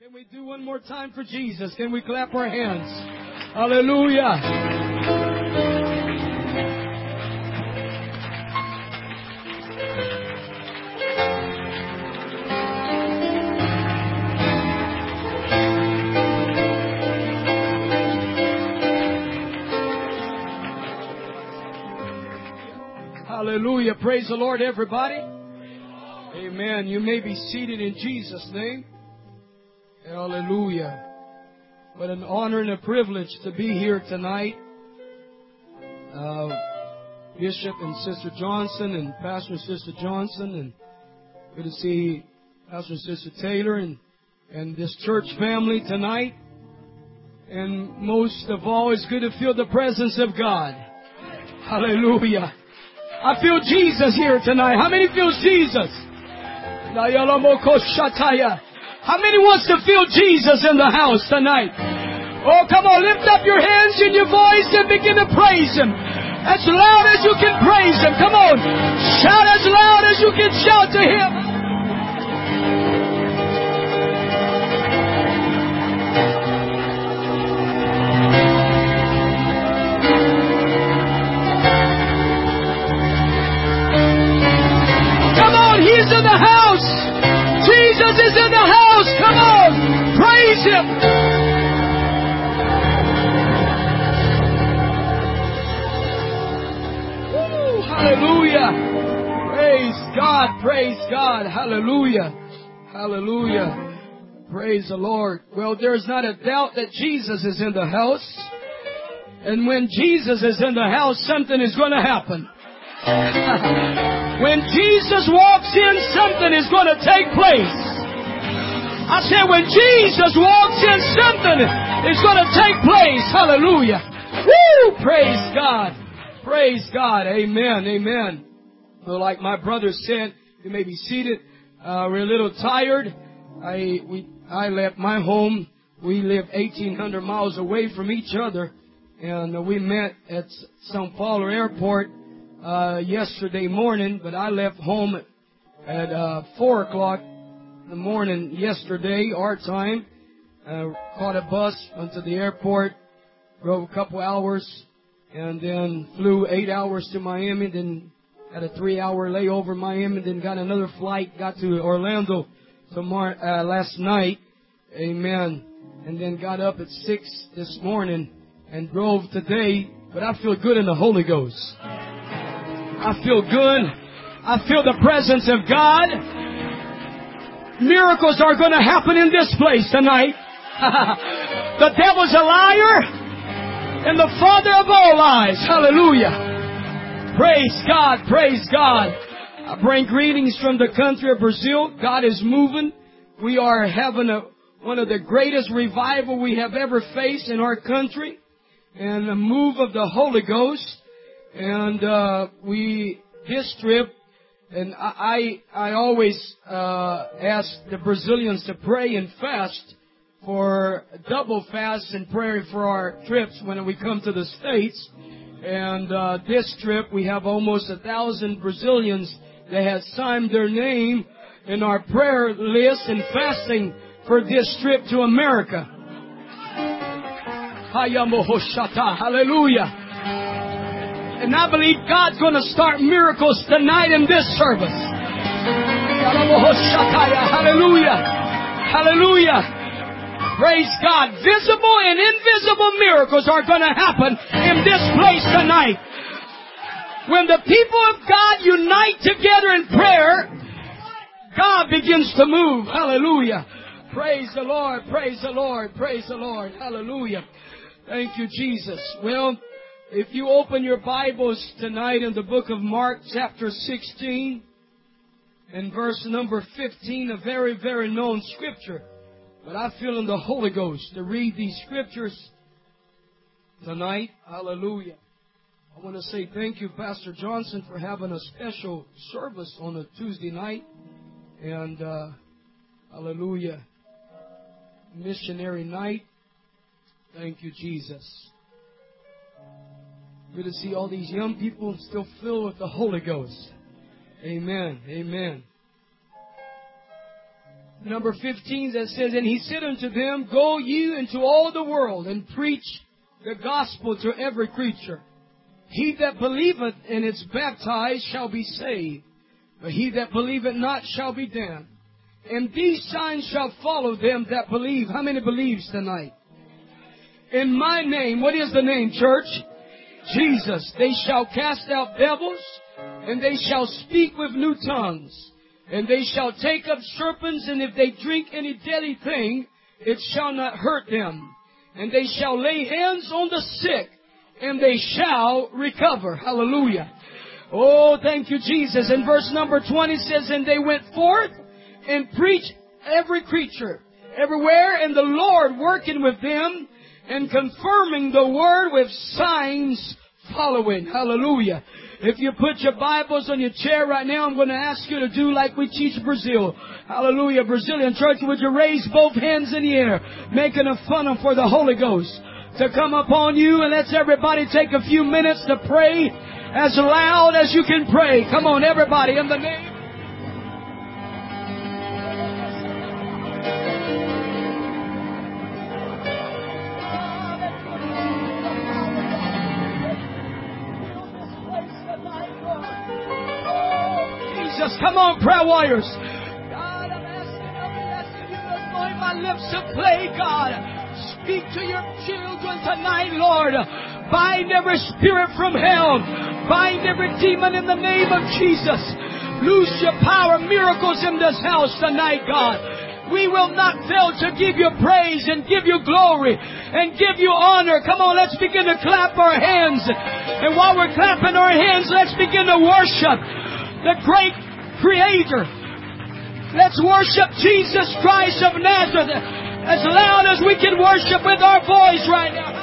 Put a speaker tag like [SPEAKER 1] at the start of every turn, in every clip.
[SPEAKER 1] Can we do one more time for Jesus? Can we clap our hands? Hallelujah. Hallelujah. Praise the Lord, everybody. Amen. You may be seated in Jesus' name. Hallelujah. What an honor and a privilege to be here tonight. Bishop and Sister Johnson and Pastor and Sister Johnson, and good to see Pastor and Sister Taylor and this church family tonight. And most of all, it's good to feel the presence of God. Hallelujah. I feel Jesus here tonight. How many feels Jesus? How many wants to feel Jesus in the house tonight? Oh, come on, lift up your hands and your voice and begin to praise Him. As loud as you can praise Him. Come on, shout as loud as you can shout to Him. Come on, He's in the house. Jesus is in the house. Come on. Praise Him. Woo, hallelujah. Praise God. Praise God. Hallelujah. Hallelujah. Praise the Lord. Well, there's not a doubt that Jesus is in the house. And when Jesus is in the house, something is going to happen. When Jesus walks in, something is going to take place. I said, when Jesus walks in, something is going to take place. Hallelujah. Woo! Praise God. Praise God. Amen. Amen. Well, like my brother said, you may be seated. We're a little tired. I left my home. We live 1,800 miles away from each other. And we met at São Paulo Airport yesterday morning, but I left home at 4 o'clock in the morning yesterday, our time. Caught a bus, went to the airport, drove a couple hours, and then flew 8 hours to Miami, then had a 3-hour layover in Miami, then got another flight, got to Orlando last night. Amen. And then got up at 6 this morning and drove today, but I feel good in the Holy Ghost. I feel good. I feel the presence of God. Miracles are going to happen in this place tonight. The devil's a liar and the father of all lies. Hallelujah. Praise God. Praise God. I bring greetings from the country of Brazil. God is moving. We are having one of the greatest revival we have ever faced in our country, and a move of the Holy Ghost. And this trip, and I always ask the Brazilians to pray and fast for double fast and prayer for our trips when we come to the States. And this trip, we have almost 1,000 Brazilians that have signed their name in our prayer list and fasting for this trip to America. Hallelujah. And I believe God's going to start miracles tonight in this service. Hallelujah. Hallelujah. Praise God. Visible and invisible miracles are going to happen in this place tonight. When the people of God unite together in prayer, God begins to move. Hallelujah. Praise the Lord. Praise the Lord. Praise the Lord. Hallelujah. Thank you, Jesus. Well, if you open your Bibles tonight in the book of Mark, chapter 16, and verse number 15, a very, very known scripture. But I feel in the Holy Ghost to read these scriptures tonight. Hallelujah. I want to say thank you, Pastor Johnson, for having a special service on a Tuesday night. And, hallelujah, missionary night. Thank you, Jesus. Good to see all these young people still filled with the Holy Ghost. Amen. Amen. number 15, that says, And he said unto them, Go ye into all the world, and preach the gospel to every creature. He that believeth and is baptized shall be saved, but he that believeth not shall be damned. And these signs shall follow them that believe. How many believes tonight? In my name, what is the name, church? Jesus. They shall cast out devils, and they shall speak with new tongues. And they shall take up serpents, and if they drink any deadly thing, it shall not hurt them. And they shall lay hands on the sick, and they shall recover. Hallelujah. Oh, thank you, Jesus. And verse number 20 says, And they went forth and preached every creature, everywhere, and the Lord working with them, and confirming the word with signs following. Hallelujah. If you put your Bibles on your chair right now, I'm going to ask you to do like we teach Brazil. Hallelujah. Brazilian church, would you raise both hands in the air, making a funnel for the Holy Ghost to come upon you, and let's everybody take a few minutes to pray as loud as you can pray. Come on, everybody, in the name. Jesus, come on, prayer warriors. God, I'm asking you to anoint my lips to play, God. Speak to your children tonight, Lord. Bind every spirit from hell. Bind every demon in the name of Jesus. Loose your power, miracles in this house tonight, God. We will not fail to give you praise and give you glory and give you honor. Come on, let's begin to clap our hands. And while we're clapping our hands, let's begin to worship the great Creator. Let's worship Jesus Christ of Nazareth as loud as we can worship with our voice right now.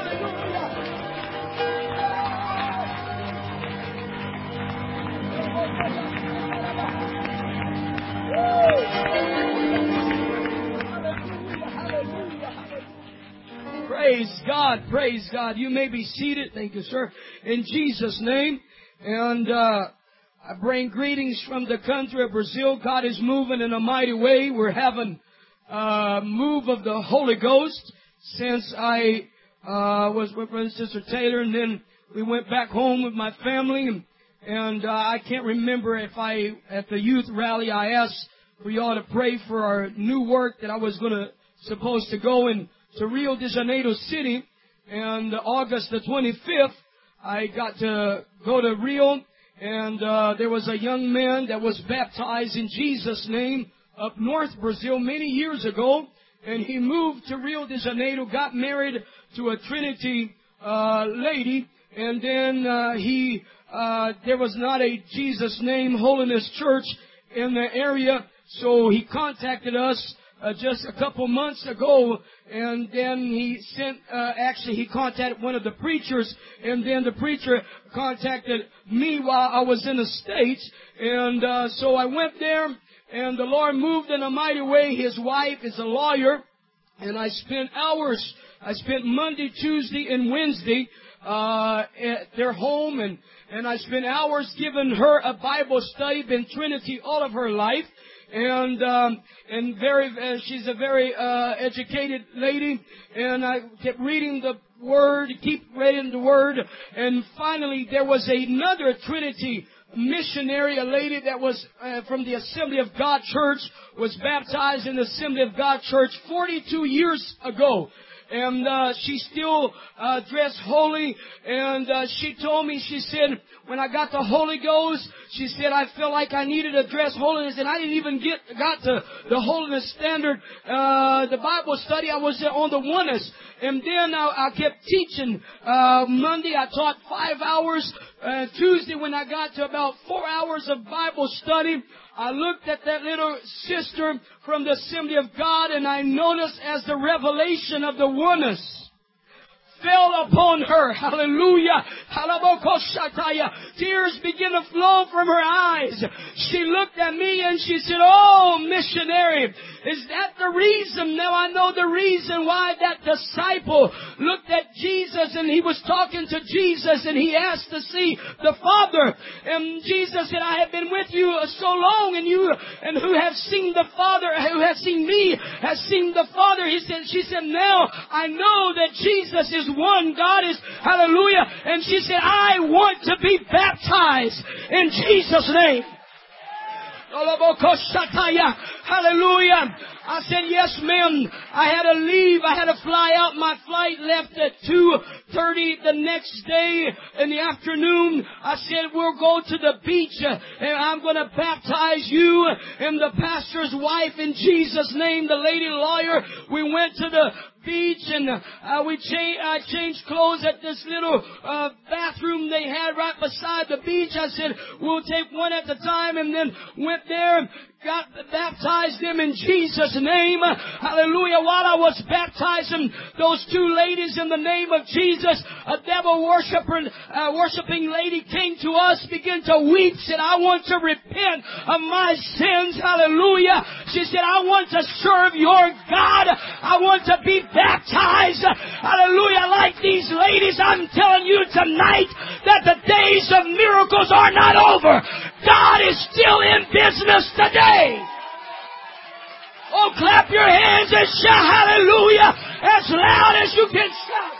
[SPEAKER 1] Praise God, praise God. You may be seated. Thank you, sir. In Jesus' name. And I bring greetings from the country of Brazil. God is moving in a mighty way. We're having a move of the Holy Ghost since I was with Brother and Sister Taylor, and then we went back home with my family. And I can't remember if at the youth rally, I asked for y'all to pray for our new work that I was supposed to go to Rio de Janeiro City. And August the 25th, I got to go to Rio. And there was a young man that was baptized in Jesus' name up north Brazil many years ago. And he moved to Rio de Janeiro, got married to a Trinity lady. And then there was not a Jesus name Holiness Church in the area. So he contacted us just a couple months ago, and then he he contacted one of the preachers, and then the preacher contacted me while I was in the States, and so I went there, and the Lord moved in a mighty way. His wife is a lawyer, and I spent Monday, Tuesday, and Wednesday at their home, and I spent hours giving her a Bible study, been Trinity all of her life. And she's a very educated lady, and I kept reading the Word, and finally there was another Trinity missionary, a lady that was from the Assembly of God Church, was baptized in the Assembly of God Church 42 years ago. And she still dressed holy, and she told me, she said, when I got the Holy Ghost, she said, I felt like I needed to dress holiness, and I didn't even got to the holiness standard, the Bible study. I was on the oneness. And then I kept teaching. Monday I taught 5 hours. Tuesday when I got to about 4 hours of Bible study, I looked at that little sister from the Assembly of God, and I noticed as the revelation of the oneness fell upon her. Hallelujah. Tears began to flow from her eyes. She looked at me and she said, "Oh, missionary, is that the reason?" Now I know the reason why that disciple looked at Jesus and he was talking to Jesus and he asked to see the Father. And Jesus said, "I have been with you so long, and who have seen the Father, who has seen me, has seen the Father." She said, "Now I know that Jesus is one. God is," hallelujah. And she said, "I want to be baptized in Jesus' name." Hallelujah. I said, "Yes, ma'am." I had to leave. I had to fly out. My flight left at 2:30 the next day in the afternoon. I said, "We'll go to the beach and I'm going to baptize you and the pastor's wife in Jesus' name." The lady lawyer, we went to the beach and I changed clothes at this little bathroom they had right beside the beach. I said, "We'll take one at a time," and then went there and baptized them in Jesus' name. Hallelujah. While I was baptizing those two ladies in the name of Jesus, a devil worshiping lady came to us, began to weep, said, "I want to repent of my sins." Hallelujah. She said, "I want to serve your God. I want to be baptized." Hallelujah. Like these ladies, I'm telling you tonight that the days of miracles are not over. God is still in business today. Oh, clap your hands and shout hallelujah as loud as you can shout.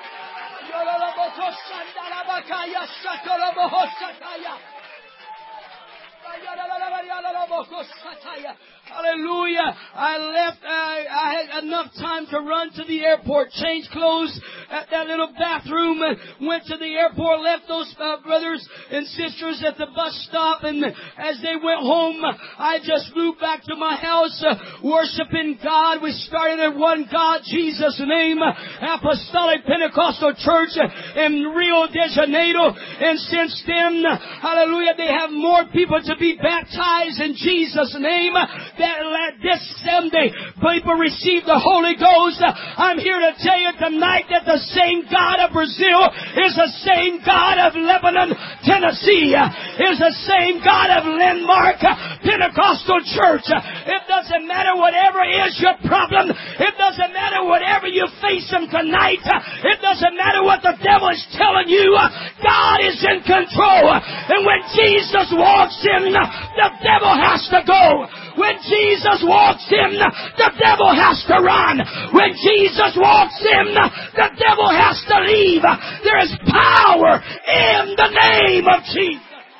[SPEAKER 1] Hallelujah. I left. I had enough time to run to the airport, change clothes at that little bathroom, and went to the airport, left those brothers and sisters at the bus stop, and as they went home, I just flew back to my house, worshiping God. We started at One God, Jesus' name, Apostolic Pentecostal Church in Rio de Janeiro, and since then, hallelujah, they have more people to be baptized in Jesus' name. That this Sunday, people receive the Holy Ghost. I'm here to tell you tonight that the same God of Brazil is the same God of Lebanon, Tennessee, is the same God of Landmark Pentecostal Church. It doesn't matter whatever is your problem. It doesn't matter whatever you're facing tonight. It doesn't matter what the devil is telling you. God is in control. And when Jesus walks in, the devil has to go. When Jesus walks in, the devil has to run. When Jesus walks in, the devil has to leave. There is power in the name of Jesus.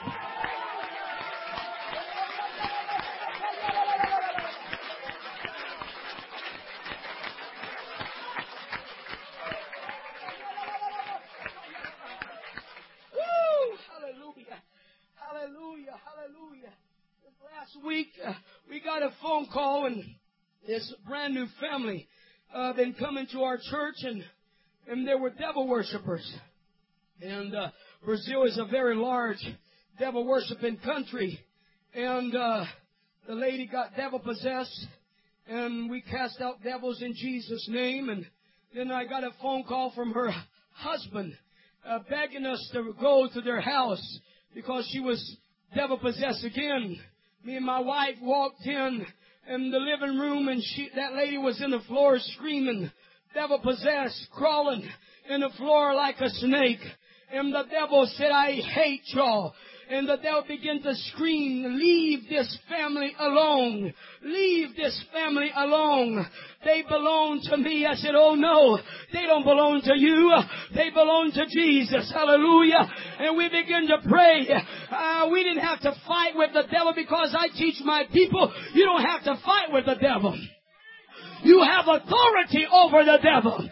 [SPEAKER 1] Woo! Hallelujah. Hallelujah. Hallelujah. Last week, we got a phone call, and this brand new family been coming to our church, and they were devil worshipers. And Brazil is a very large devil worshiping country, and the lady got devil possessed, and we cast out devils in Jesus' name. And then I got a phone call from her husband begging us to go to their house because she was devil possessed again. Me and my wife walked in the living room, and that lady was in the floor screaming, devil possessed, crawling in the floor like a snake. And the devil said, "I hate y'all." And the devil began to scream, "Leave this family alone. Leave this family alone. They belong to me." I said, "Oh no, they don't belong to you. They belong to Jesus." Hallelujah. And we began to pray. We didn't have to fight with the devil because I teach my people, you don't have to fight with the devil. You have authority over the devil.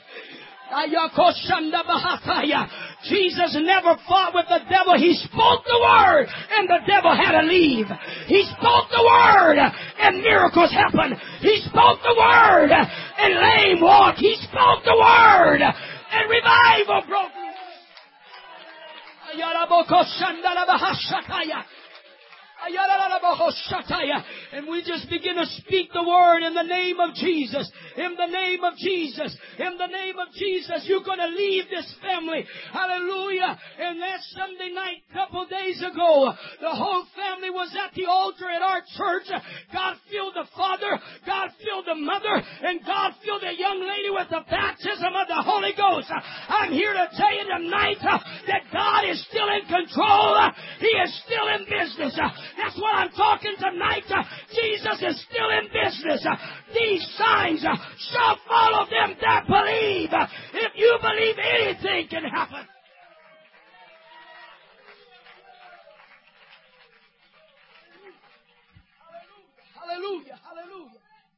[SPEAKER 1] Jesus never fought with the devil. He spoke the word and the devil had to leave. He spoke the word and miracles happened. He spoke the word and lame walked. He spoke the word and revival broke. And we just begin to speak the word in the name of Jesus. In the name of Jesus. In the name of Jesus. You're going to leave this family. Hallelujah. And that Sunday night, a couple days ago, the whole family was at the altar at our church. God filled the father. God filled the mother. And God filled the young lady with the baptism of the Holy Ghost. I'm here to tell you tonight that God is still in control. He is still in business. That's what I'm talking tonight. Jesus is still in business. These signs shall follow them that believe. If you believe, anything can happen. Hallelujah. Hallelujah.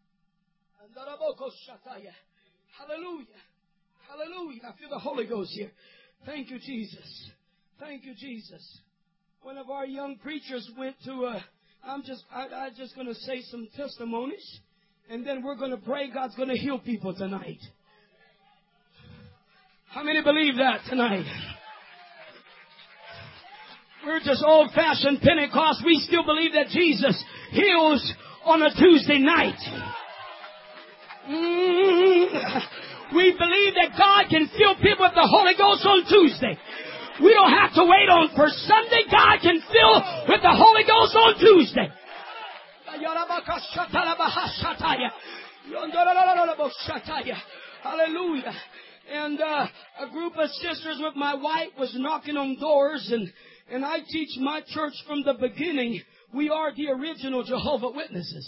[SPEAKER 1] Hallelujah. Hallelujah. I feel the Holy Ghost here. Thank you, Jesus. Thank you, Jesus. One of our young preachers went to I'm just going to say some testimonies, and then we're going to pray. God's going to heal people tonight. How many believe that tonight? We're just old-fashioned Pentecost. We still believe that Jesus heals on a Tuesday night. We believe that God can fill people with the Holy Ghost on Tuesday. We don't have to wait on for Sunday. God can fill with the Holy Ghost on Tuesday. Hallelujah. And a group of sisters with my wife was knocking on doors, and I teach my church from the beginning. We are the original Jehovah Witnesses.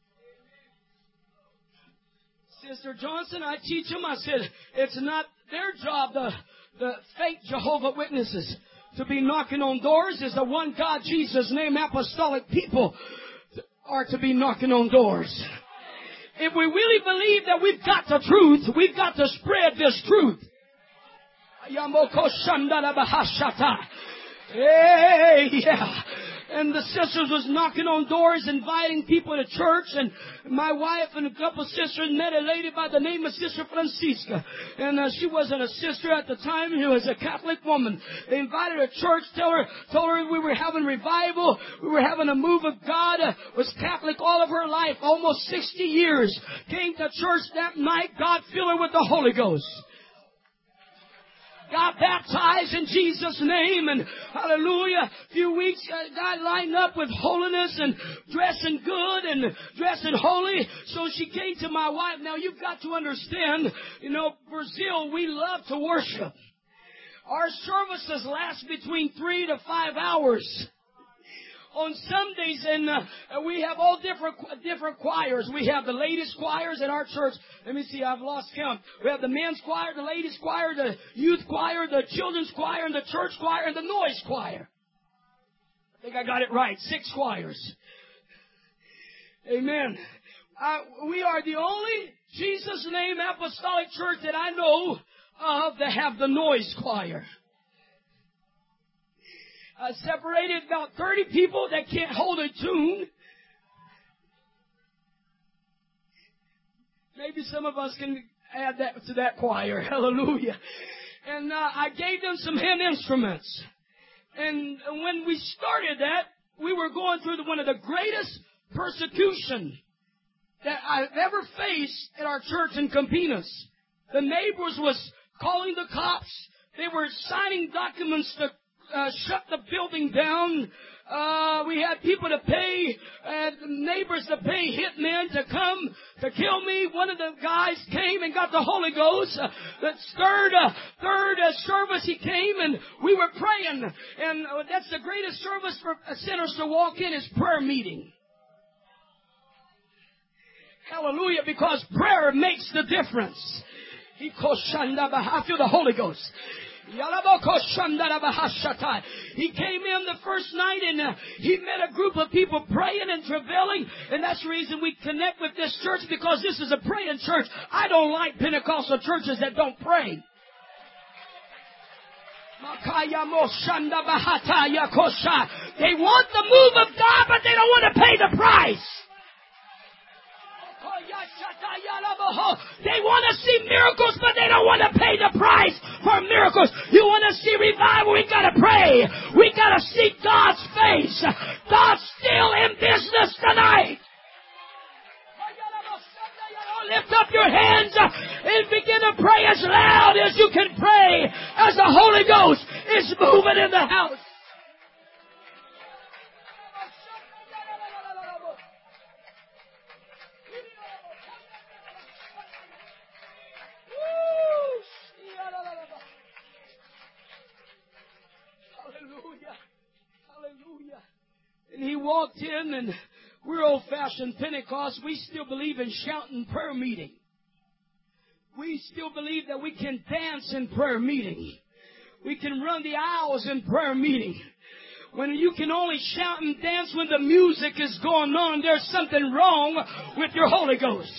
[SPEAKER 1] Sister Johnson, I teach them. I said, it's not their job, the fake Jehovah Witnesses, to be knocking on doors. Is the one God, Jesus' name, apostolic people are to be knocking on doors. If we really believe that we've got the truth, we've got to spread this truth. Hey, yeah. And the sisters was knocking on doors, inviting people to church. And my wife and a couple of sisters met a lady by the name of Sister Francisca. And she wasn't a sister at the time. She was a Catholic woman. They invited her to church, told her we were having revival. We were having a move of God. Was Catholic all of her life, almost 60 years. Came to church that night. God filled her with the Holy Ghost. Got baptized in Jesus' name, and hallelujah, a few weeks, God lined up with holiness and dressing good and dressing holy. So she came to my wife. Now you've got to understand, Brazil, we love to worship. Our services last between 3 to 5 hours. On Sundays, and we have all different choirs. We have the ladies' choirs at our church. Let me see, I've lost count. We have the men's choir, the ladies' choir, the youth choir, the children's choir, and the church choir, and the noise choir. I think I got it right. 6 choirs. Amen. We are the only Jesus' name apostolic church that I know of that have the noise choir. Separated about 30 people that can't hold a tune. Maybe some of us can add that to that choir. Hallelujah. And I gave them some hand instruments. And when we started that, we were going through one of the greatest persecution that I've ever faced at our church in Campinas. The neighbors was calling the cops. They were signing documents to shut the building down. We had people to pay, neighbors to pay hitmen to come to kill me. One of the guys came and got the Holy Ghost. The third service he came and we were praying. And that's the greatest service for sinners to walk in is prayer meeting. Hallelujah, because prayer makes the difference. I feel the Holy Ghost. He came in the first night and he met a group of people praying and travailing, and that's the reason we connect with this church, because this is a praying church. I don't like Pentecostal churches that don't pray. They want the move of God, but they don't want to pay the price. They want to see miracles, but they don't want to pay the price for miracles. You want to see revival? We got to pray. We got to seek God's face. God's still in business tonight. Lift up your hands and begin to pray as loud as you can pray as the Holy Ghost is moving in the house. Hallelujah. Hallelujah. And he walked in, and we're old-fashioned Pentecost. We still believe in shouting prayer meeting. We still believe that we can dance in prayer meeting. We can run the aisles in prayer meeting. When you can only shout and dance when the music is going on, there's something wrong with your Holy Ghost.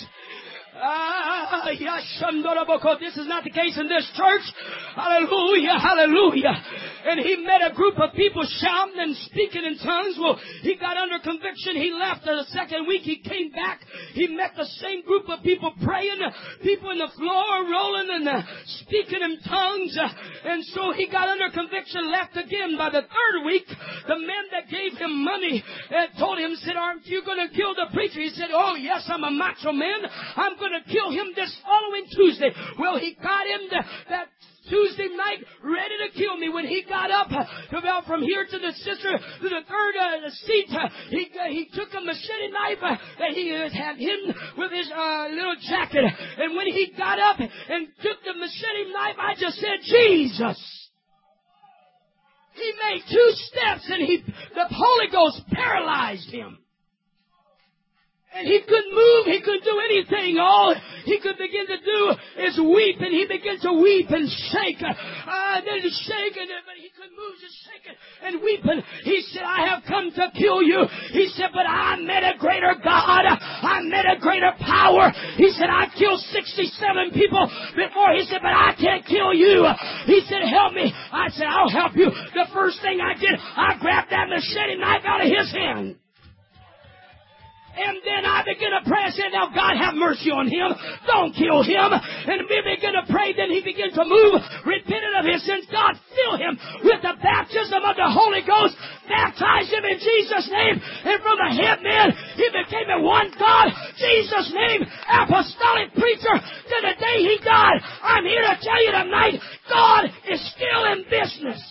[SPEAKER 1] This is not the case in this church. Hallelujah, hallelujah. And he met a group of people shouting and speaking in tongues. Well, he got under conviction. He left. The second week he came back. He met the same group of people praying, people in the floor rolling and speaking in tongues. And so he got under conviction, left again. By the third week, the men that gave him money told him, said, "Aren't you going to kill the preacher?" He said, "Oh, yes, I'm a macho man. I'm going to kill him this following Tuesday." Well, he got him that Tuesday night ready to kill me. When he got up about from here to the sister to the third seat, he took a machete knife that he had hidden with his little jacket. And when he got up and took the machete knife, I just said, "Jesus." He made 2 steps and the Holy Ghost paralyzed him. And he couldn't move. He couldn't do anything. All he could begin to do is weep. And he began to weep and shake. Then shake. But he couldn't move, just shaking and weeping. He said, "I have come to kill you." He said, "But I met a greater God. I met a greater power." He said, "I killed 67 people before." He said, "But I can't kill you." He said, "Help me." I said, "I'll help you." The first thing I did, I grabbed that machete knife out of his hand. And then I began to pray. I said, "Now, God, have mercy on him. Don't kill him." And we began to pray. Then he began to move, repented of his sins. God filled him with the baptism of the Holy Ghost, baptized him in Jesus' name. And from a head man, he became a one God, Jesus' name, apostolic preacher to the day he died. I'm here to tell you tonight, God is still in business.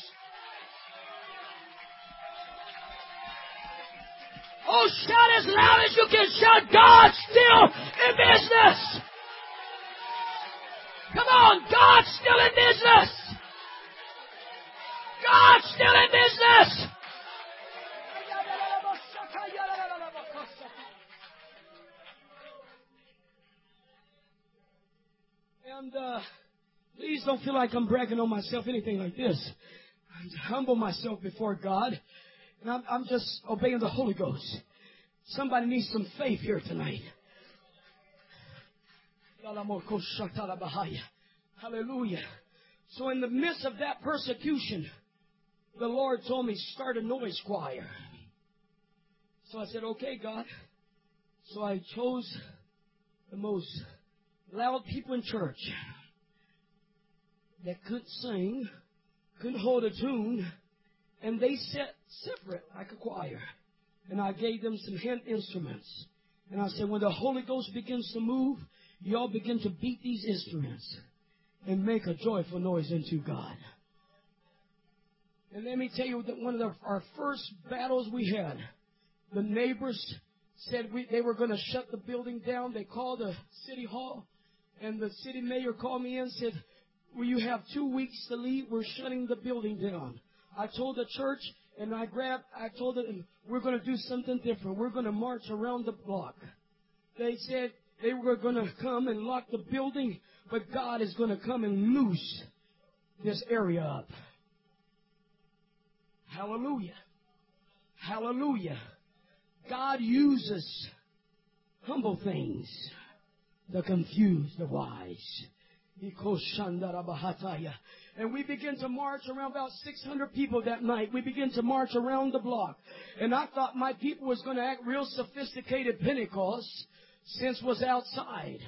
[SPEAKER 1] Oh, shout as loud as you can shout, God's still in business. Come on, God's still in business. God's still in business. And please don't feel like I'm bragging on myself, anything like this. I humble myself before God. And I'm just obeying the Holy Ghost. Somebody needs some faith here tonight. Hallelujah. So in the midst of that persecution, the Lord told me, start a noise choir. So I said, "Okay, God." So I chose the most loud people in church that couldn't sing, couldn't hold a tune, and they sat separate like a choir. And I gave them some hand instruments. And I said, when the Holy Ghost begins to move, y'all begin to beat these instruments and make a joyful noise unto God. And let me tell you that one of our first battles we had, the neighbors said they were going to shut the building down. They called the city hall, and the city mayor called me in and said, "Well, you have 2 weeks to leave. We're shutting the building down." I told the church, and I told them, we're going to do something different. We're going to march around the block. They said they were going to come and lock the building, but God is going to come and loose this area up. Hallelujah. Hallelujah. God uses humble things to confuse the wise. And we began to march around about 600 people that night. We began to march around the block. And I thought my people was going to act real sophisticated Pentecost. Since was outside.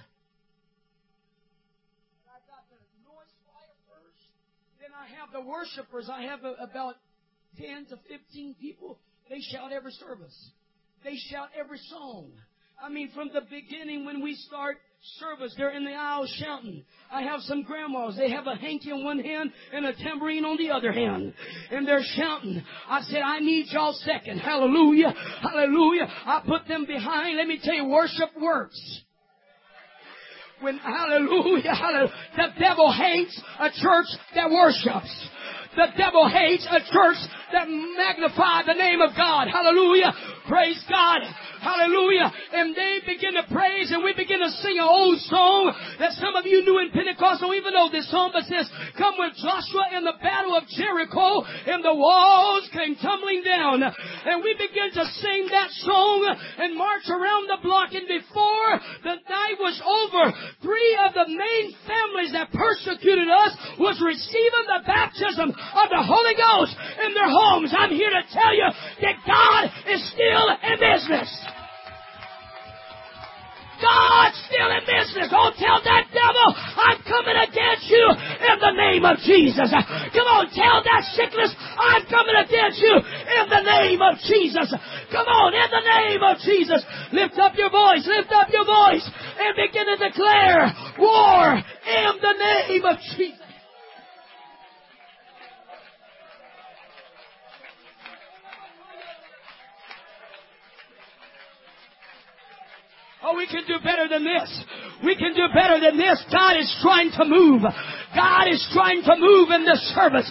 [SPEAKER 1] I got the noise choir first. Then I have the worshipers. I have about 10 to 15 people. They shout every service. They shout every song. I mean, from the beginning when we start service, they're in the aisle shouting. I have some grandmas. They have a hanky in one hand and a tambourine on the other hand. And they're shouting. I said, I need y'all second. Hallelujah. Hallelujah. I put them behind. Let me tell you, worship works. When, hallelujah, hallelujah. The devil hates a church that worships. The devil hates a church that magnifies the name of God. Hallelujah. Praise God. Hallelujah. And they begin to praise and we begin to sing an old song that some of you knew in Pentecost. Don't even know this song, but says, come with Joshua in the battle of Jericho and the walls came tumbling down. And we begin to sing that song and march around the block. And before the night was over, 3 of the main families that persecuted us was receiving the baptism of the Holy Ghost in their homes. I'm here to tell you that God is still in business. God's still in business. Don't tell that devil, I'm coming against you in the name of Jesus. Come on, tell that sickness, I'm coming against you in the name of Jesus. Come on, in the name of Jesus. Lift up your voice and begin to declare war in the name of Jesus. Oh, we can do better than this. We can do better than this. God is trying to move. God is trying to move in this service.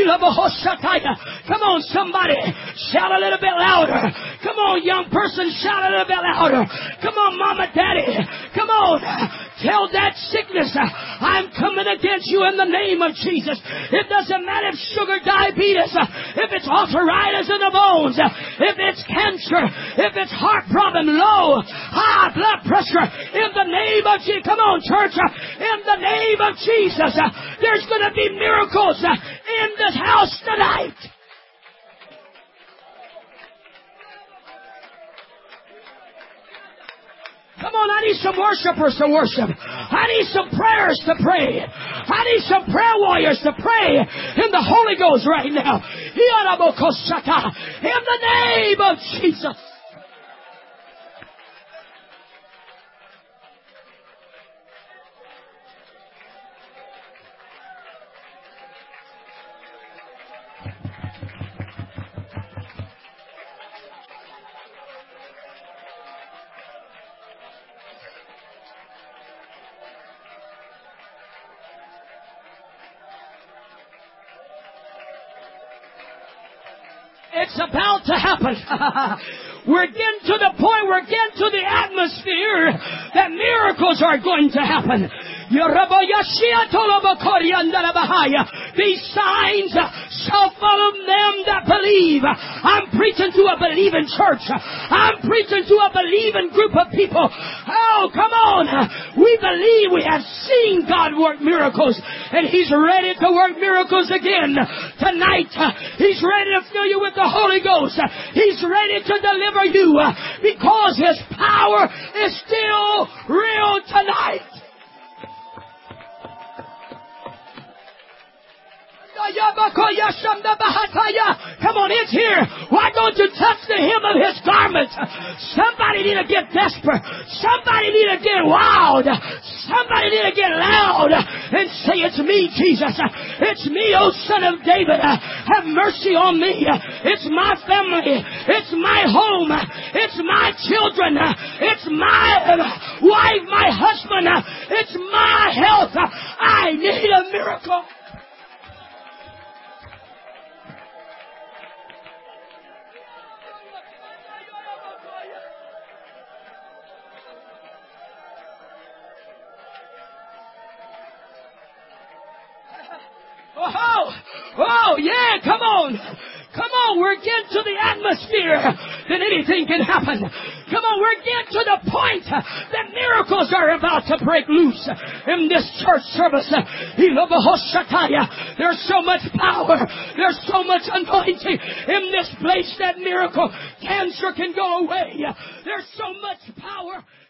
[SPEAKER 1] Come on, somebody. Shout a little bit louder. Come on, young person. Shout a little bit louder. Come on, mama, daddy. Come on. Tell that sickness, I'm coming against you in the name of Jesus. It doesn't matter if sugar, diabetes, if it's arthritis in the bones, if it's cancer, if it's heart problem, low, high blood pressure, in the name of Jesus. Come on, church. In the name of Jesus, there's going to be miracles in this house tonight. Come on, I need some worshipers to worship. I need some prayers to pray. I need some prayer warriors to pray in the Holy Ghost right now. In the name of Jesus. It's about to happen. We're getting to the point, we're getting to the atmosphere that miracles are going to happen. These signs shall follow them that believe. I'm preaching to a believing church. I'm preaching to a believing group of people. Oh, come on. We believe, we have seen God work miracles, and He's ready to work miracles again tonight. He's ready to fill you with the Holy Ghost. He's ready to deliver you because His power is still real tonight. Come on, it's here. Why don't you touch the hem of His garment? Somebody need to get desperate. Somebody need to get wild. Somebody need to get loud and say, it's me, Jesus. It's me, oh Son of David. Have mercy on me. It's my family. It's my home. It's my children. It's my wife, my husband. It's my health. I need a miracle. Oh, yeah, come on. Come on, we're getting to the atmosphere that anything can happen. Come on, we're getting to the point that miracles are about to break loose in this church service. There's so much power. There's so much anointing in this place that miracle. Cancer can go away. There's so much power